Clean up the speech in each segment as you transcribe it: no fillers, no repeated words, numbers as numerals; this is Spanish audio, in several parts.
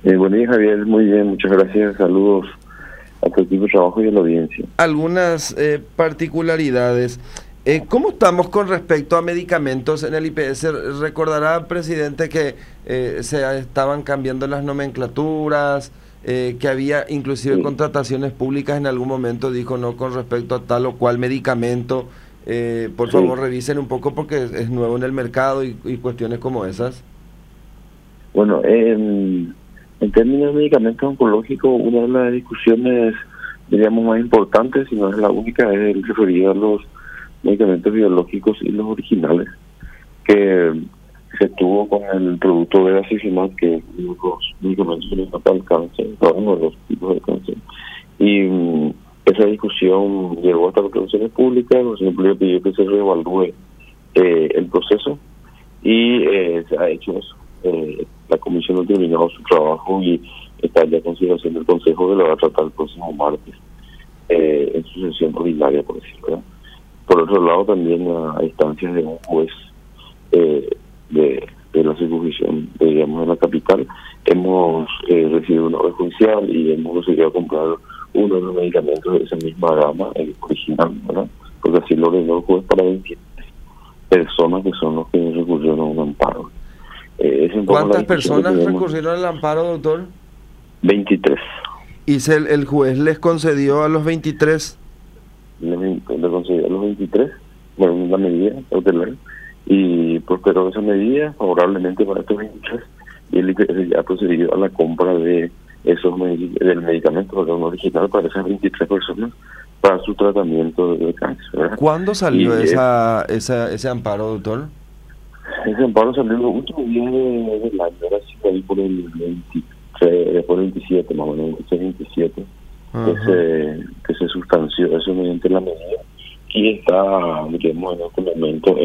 Buen día, Javier. Muy bien, muchas gracias. Saludos a tu equipo de trabajo y a la audiencia. Algunas particularidades. ¿Cómo estamos con respecto a medicamentos en el IPS? Recordará, presidente, que se estaban cambiando las nomenclaturas, que había inclusive Sí, contrataciones públicas en algún momento, dijo no con respecto a tal o cual medicamento. Por sí. favor, revisen un poco porque es nuevo en el mercado y cuestiones como esas. Bueno, en términos de medicamentos oncológicos, una de las discusiones, diríamos, más importantes, si no es la única, es el referido a los medicamentos biológicos y los originales, que se tuvo con el producto bevacizumab, que es uno de los medicamentos que le trata el cáncer, uno de los tipos de cáncer. Y esa discusión llegó hasta las relaciones públicas, el señor Público pidió que se reevalúe el proceso y se ha hecho eso. La comisión ha terminado su trabajo y está ya a consideración del Consejo, que lo va a tratar el próximo martes en su sesión ordinaria, por decirlo, ¿verdad? Por otro lado, también a instancias de un juez de la circunscripción, digamos, de la capital, hemos recibido una orden judicial y hemos conseguido comprar uno de los medicamentos de esa misma gama, el original, ¿verdad? Porque así lo ordenó el juez para 20 personas que son los que recurrieron a un amparo. Es un poco la ¿Cuántas discusión que personas tenemos. recurrieron al amparo, doctor? 23. Y el juez les concedió a los 23. Le concedió a los 23, bueno, una medida cautelar, y prosperó esa medida favorablemente para estos 23, y él ya ha procedido a la compra de del medicamento, perdón, original para esas 23 personas para su tratamiento de cáncer, ¿verdad? ¿Cuándo Y salió ese amparo, doctor? ese amparo salió en los últimos días del año, ahora sí, ahí por el 23, por el 27, más o menos, 26, 27, que se sustanció eso mediante la medida, y está, digamos, en este momento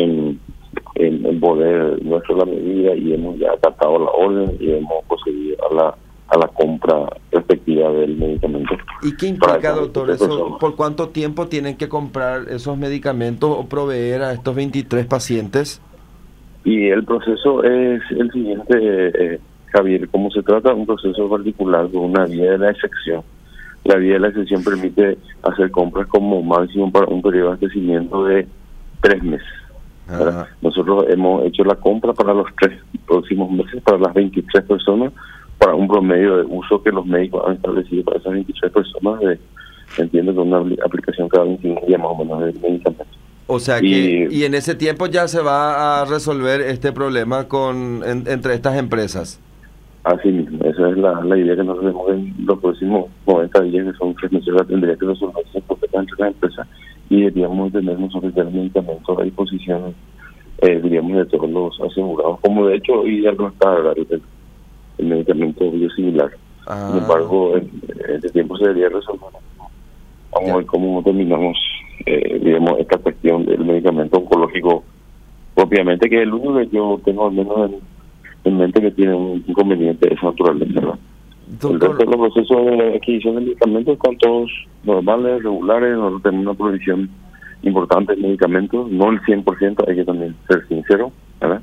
en poder nuestro la medida, y hemos ya acatado la orden y hemos procedido a la compra respectiva del medicamento. ¿Y qué implica, doctor, eso? ¿Por cuánto tiempo tienen que comprar esos medicamentos o proveer a estos 23 pacientes? Y el proceso es el siguiente, Javier. Como se trata de un proceso particular con una vía de la excepción, la vía de la excepción permite hacer compras como máximo para un periodo de abastecimiento de 3 meses. Nosotros hemos hecho la compra para los 3 próximos meses, para las 23 personas, para un promedio de uso que los médicos han establecido para esas 23 personas, entiendo, con una aplicación cada 21 días más o menos del medicamento. O sea que, y en ese tiempo ya se va a resolver este problema entre estas empresas. Así mismo, esa es la idea que nosotros tenemos en los próximos 90 días, que son 3 meses, tendría que resolverse entre las empresas, y deberíamos tener nosotros ya el medicamento a disposición, diríamos, de todos los asegurados, como de hecho hoy ya no está el medicamento biosimilar. Sin embargo, en este tiempo se debería resolver. Vamos a ver cómo terminamos, digamos, esta cuestión del medicamento oncológico propiamente, que es el único que yo tengo al menos en mente que tiene un inconveniente de esa naturaleza, ¿verdad? El resto de los procesos de adquisición de medicamentos están todos normales, regulares. Nosotros tenemos una provisión importante de medicamentos, no el 100%, hay que también ser sincero, ¿verdad?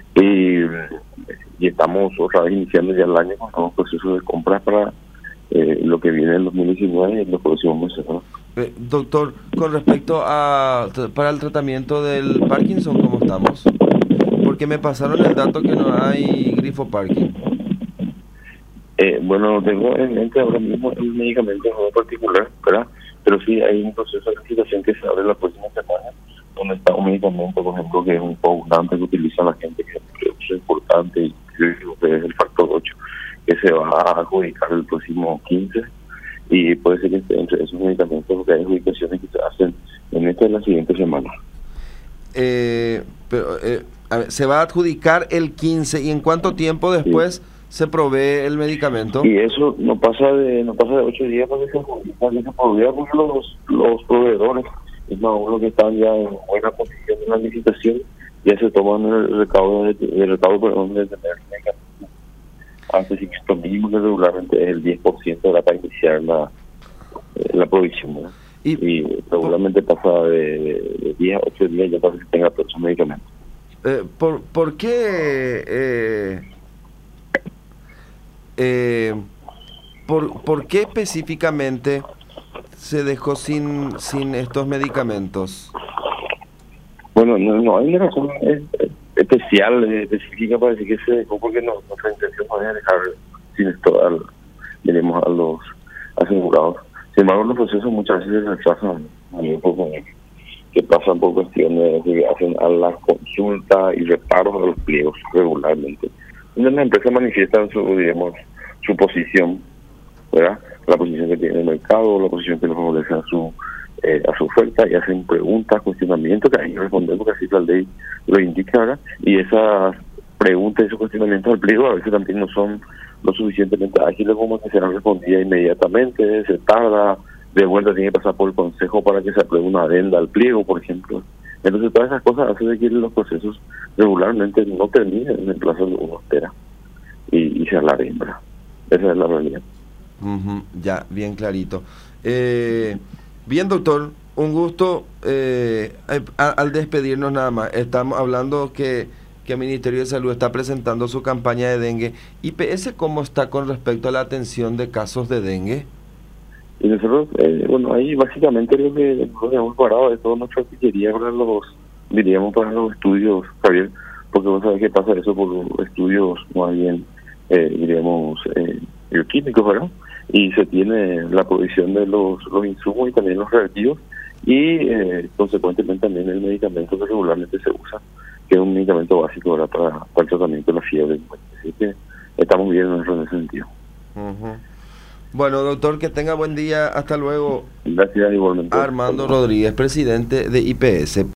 Y estamos otra vez iniciando ya el año con nuevos procesos de compras para lo que viene en 2019 y en los próximos meses, ¿no? Doctor, con respecto para el tratamiento del Parkinson, ¿cómo estamos? Porque me pasaron el dato que no hay grifo Parkin. Bueno, tengo en mente ahora mismo el medicamento en particular, ¿verdad? Pero sí hay un proceso de licitación que se abre la próxima semana, donde está un medicamento, por ejemplo, que es un coagulante que utiliza la gente, que es importante, y que es el factor 8, que se va a adjudicar el próximo 15, y puede ser que esté entre esos medicamentos, porque hay adjudicaciones que se hacen en esta y la siguiente semana. A ver, se va a adjudicar el 15, ¿y en cuánto tiempo después se provee el medicamento? Y eso no pasa de 8 días para que se adjudica, que se provea, porque los proveedores, es más, uno que están ya en buena posición en la licitación, ya se toman el recaudo de tener medicamentos. Hasta si esto mínimo que regularmente es el 10% para iniciar la provisión, ¿no? Y regularmente pasa de 10 a 8 días ya para que tenga todos esos medicamentos. ¿Por qué ¿por qué específicamente se dejó sin estos medicamentos? Bueno, no hay una razón especial, específica para decir que se dejó, porque nuestra intención no es dejar sin esto a los asegurados. Sin embargo, los procesos muchas veces se retrasan un poco, que pasan por cuestiones que hacen a la consulta y reparos de los pliegos regularmente. Donde las empresas manifiestan su posición, ¿verdad? La posición que tiene el mercado, la posición que les favorece a su oferta, y hacen preguntas, cuestionamientos que hay que responder porque así la ley lo indica, ¿verdad? Y esas preguntas y esos cuestionamientos al pliego a veces también no son lo suficientemente ágiles como que serán respondidas inmediatamente, se tarda, de vuelta tiene que pasar por el consejo para que se apruebe una adenda al pliego, por ejemplo. Entonces todas esas cosas hacen que los procesos regularmente no terminen en el plazo que uno espera y se alarguen, ¿verdad? Esa es la realidad. Ya, bien clarito. Bien, doctor, un gusto. Al despedirnos nada más, estamos hablando que el Ministerio de Salud está presentando su campaña de dengue. ¿IPS cómo está con respecto a la atención de casos de dengue? Y nosotros, bueno, ahí básicamente lo que nos hemos parado de toda nuestra artillería para los estudios, Javier, porque vos sabés que pasa eso por los estudios más bien, bioquímicos, ¿verdad? Y se tiene la provisión de los insumos y también los reactivos y consecuentemente también el medicamento que regularmente se usa, que es un medicamento básico, ¿verdad? para el tratamiento de la fiebre. Así que estamos bien en ese sentido. Bueno, doctor, que tenga buen día. Hasta luego. Gracias, igualmente. Armando Rodríguez, presidente de IPS.